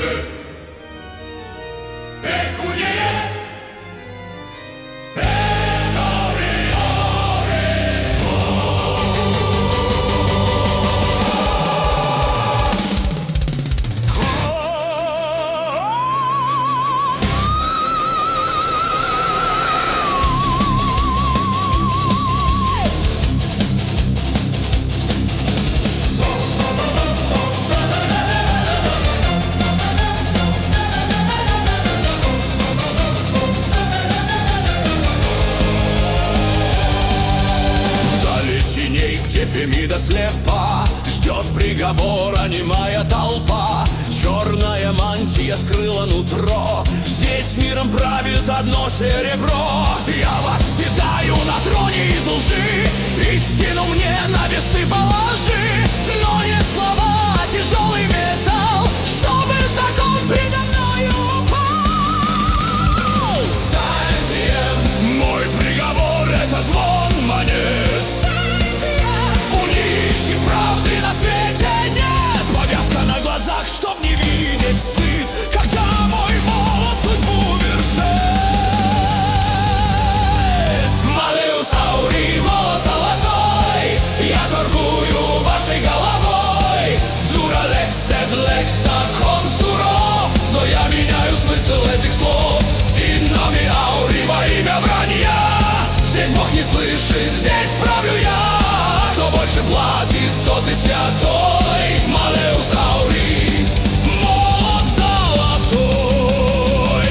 Фемида слепа, ждет приговора немая толпа. Черная мантия скрыла нутро, здесь миром правит одно серебро. Я восседаю на троне из лжи, истину мне на весы положи. Но не слова, а тяжелый металл, чтобы закон предо мною упал. Сантием, мой приговор — это звон монет. Правды на свете нет, повязка на глазах, чтоб не видеть стыд, когда мой молот судьбу вершит. Малеус Аури, молот золотой, я торгую вашей головой. Дуралекс, эдлекс, закон суров, но я меняю смысл этих слов. И номи Аури во имя вранья, здесь Бог не слышит, здесь правлю я. Кто больше платит, тот и святой. Малеус Аури, молот золотой.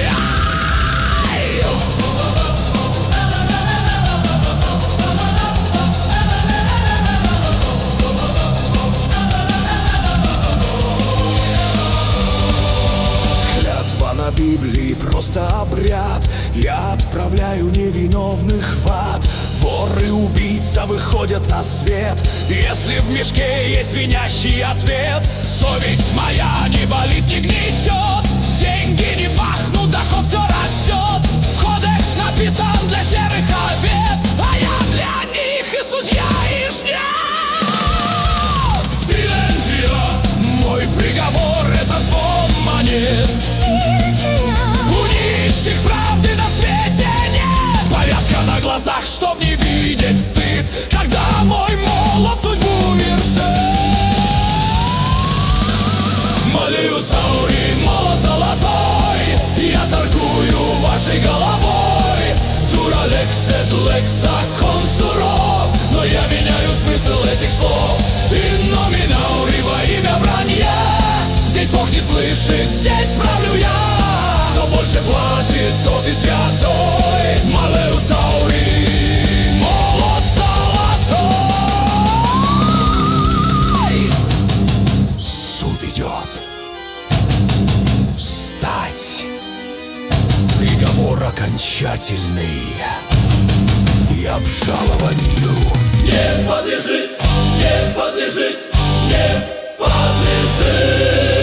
Клятва на Библии просто обряд. Я отправляю невиновных в ад. Вор и убийца выходят на свет, если в мешке есть звенящий ответ. Совесть моя не болит, не гнетет, деньги не пахнут, доход все растет. Кодекс написан для серых овец, а я для них и судья, и жнец. Силентия, мой приговор — это звон монет. У нищих правды на свете нет, повязка на глазах, чтоб не видеть стыд, когда мой молот судьбу вершит. Малеус Аури, молот золотой, я торгую вашей головой. Дуралекс, эдлекс, закон суров, но я меняю смысл этих слов. И номи Аури во имя вранья, здесь Бог не слышит, здесь правлю я. Кто больше платит, тот и святой. Малеус Аури, молот золотой. Суд идет. Встать. Приговор окончательный и обжалованию не подлежит, не подлежит, не подлежит.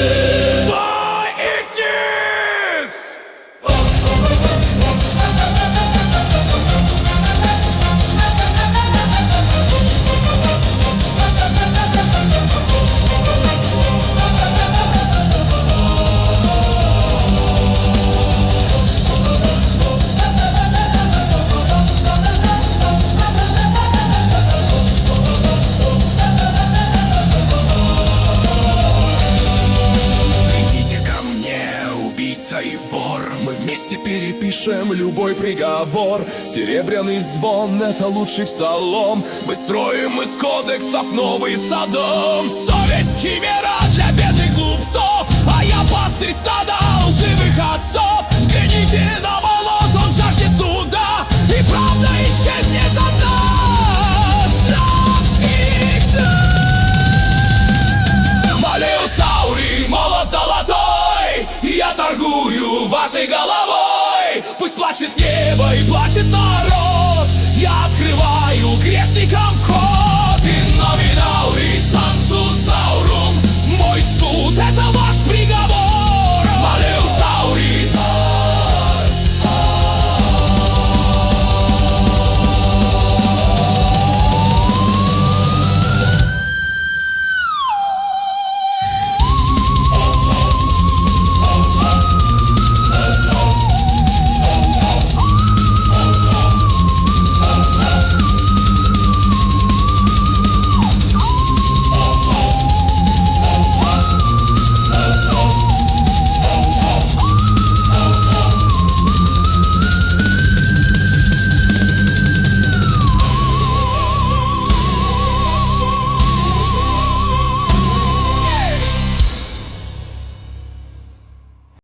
Перепишем любой приговор. Серебряный звон — это лучший псалом. Мы строим из кодексов новый Содом. Совесть — химера для бедных глупцов, а я пастырь стада лживых отцов. Взгляните на молот, он жаждет суда, и правда исчезнет от нас навсегда. Малеус Аури, молот золотой, я торгую вашей головой. Пусть плачет небо и плачет народ, я открываю грешникам вход. И номи Аури, санктус аурум, мой суд — это